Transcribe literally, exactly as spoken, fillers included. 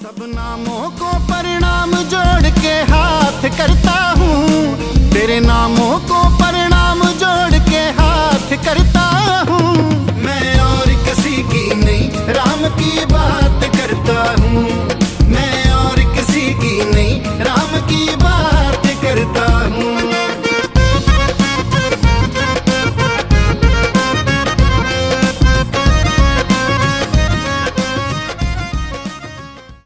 सब नामों को परिणाम जोड़ के हाथ करता हूँ, तेरे नामों को परिणाम